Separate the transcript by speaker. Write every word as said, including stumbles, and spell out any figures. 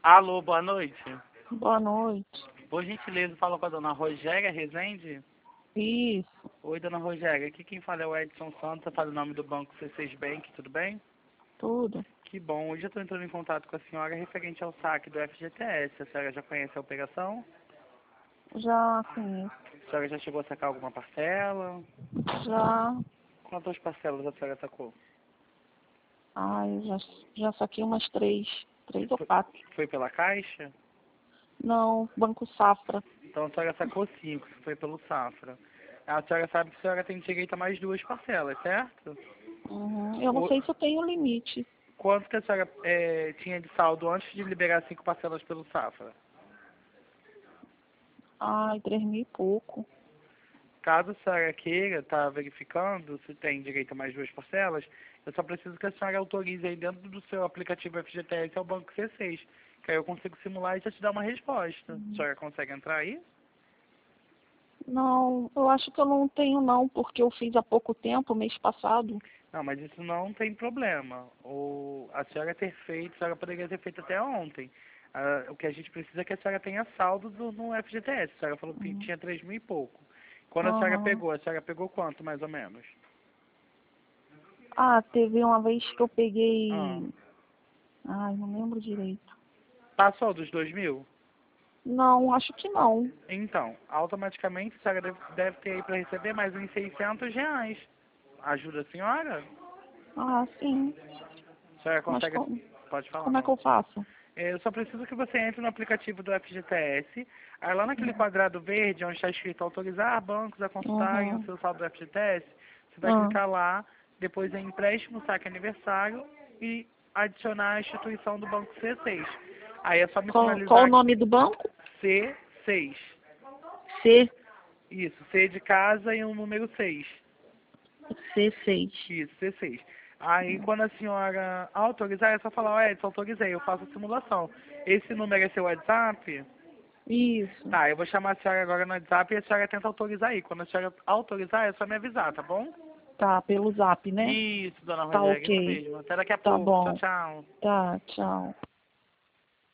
Speaker 1: Alô, boa noite.
Speaker 2: Boa noite.
Speaker 1: Por gentileza, fala com a dona Rogéria Rezende.
Speaker 2: Isso,
Speaker 1: Oi, dona Rogéria. Aqui quem fala é o Edson Santos, eu falo em nome do Banco C seis Bank, tudo bem?
Speaker 2: tudo.
Speaker 1: Que bom. Hoje eu estou entrando em contato com a senhora referente ao saque do F G T S. A senhora já conhece a operação?
Speaker 2: Já conheço.
Speaker 1: A senhora já chegou a sacar alguma parcela?
Speaker 2: Já.
Speaker 1: Quantas parcelas a senhora sacou?
Speaker 2: Ai, já, já saquei umas três. Três ou
Speaker 1: Foi,
Speaker 2: quatro.
Speaker 1: foi pela Caixa?
Speaker 2: Não, Banco Safra.
Speaker 1: Então a senhora sacou cinco, que foi pelo Safra. A senhora sabe que a senhora tem direito a mais duas parcelas, certo?
Speaker 2: Uhum. Eu não
Speaker 1: O-
Speaker 2: sei se eu tenho limite.
Speaker 1: Quanto que a senhora eh, tinha de saldo antes de liberar cinco parcelas pelo Safra?
Speaker 2: Ai, três mil e pouco.
Speaker 1: Caso a senhora queira estar verificando se tem direito a mais duas parcelas, eu só preciso que a senhora autorize aí dentro do seu aplicativo F G T S ao Banco C seis, que aí eu consigo simular e já te dar uma resposta. A senhora consegue entrar aí?
Speaker 2: Não, eu acho que eu não tenho não, porque eu fiz há pouco tempo, mês passado.
Speaker 1: Não, mas isso não tem problema. O, a senhora ter feito, a senhora poderia ter feito até ontem. Ah, o que a gente precisa é que a senhora tenha saldo do- no F G T S. A senhora falou que
Speaker 2: Uhum.
Speaker 1: tinha três mil e pouco. Quando a senhora
Speaker 2: Aham.
Speaker 1: pegou, a senhora pegou quanto, mais ou menos?
Speaker 2: Ah, teve uma vez que eu
Speaker 1: Ah,
Speaker 2: peguei... Ai, não lembro direito.
Speaker 1: passou dos dois mil?
Speaker 2: Não, acho que não.
Speaker 1: Então, automaticamente a senhora deve, deve ter aí para receber mais uns seiscentos reais. Ajuda a senhora?
Speaker 2: Ah, sim.
Speaker 1: A senhora
Speaker 2: Mas
Speaker 1: consegue...
Speaker 2: como,
Speaker 1: Pode falar.
Speaker 2: como é que eu faço?
Speaker 1: É, eu só preciso que você entre no aplicativo do F G T S, aí lá naquele quadrado verde, onde está escrito autorizar bancos a consultarem o
Speaker 2: Uhum.
Speaker 1: seu saldo do F G T S, você vai
Speaker 2: Ah,
Speaker 1: clicar lá, depois em empréstimo, saque aniversário e adicionar a instituição do banco C seis. Aí é só me
Speaker 2: qual, qual o
Speaker 1: sinalizar
Speaker 2: nome do banco?
Speaker 1: C seis.
Speaker 2: C,
Speaker 1: Isso, C de casa e um número seis.
Speaker 2: C seis.
Speaker 1: Isso, C seis. Aí quando a senhora autorizar, é só falar, ó, Edson, autorizei, eu faço a simulação. Esse número é seu WhatsApp?
Speaker 2: Isso.
Speaker 1: Tá, eu vou chamar a senhora agora no WhatsApp e a senhora tenta autorizar aí. Quando a senhora autorizar, é só me avisar, tá bom?
Speaker 2: Tá, pelo zap, né?
Speaker 1: Isso, dona
Speaker 2: Tá
Speaker 1: Rogéria, isso
Speaker 2: ok.
Speaker 1: mesmo. Até daqui a
Speaker 2: Tá
Speaker 1: pouco. Tchau,
Speaker 2: bom.
Speaker 1: tchau.
Speaker 2: Tá, tchau.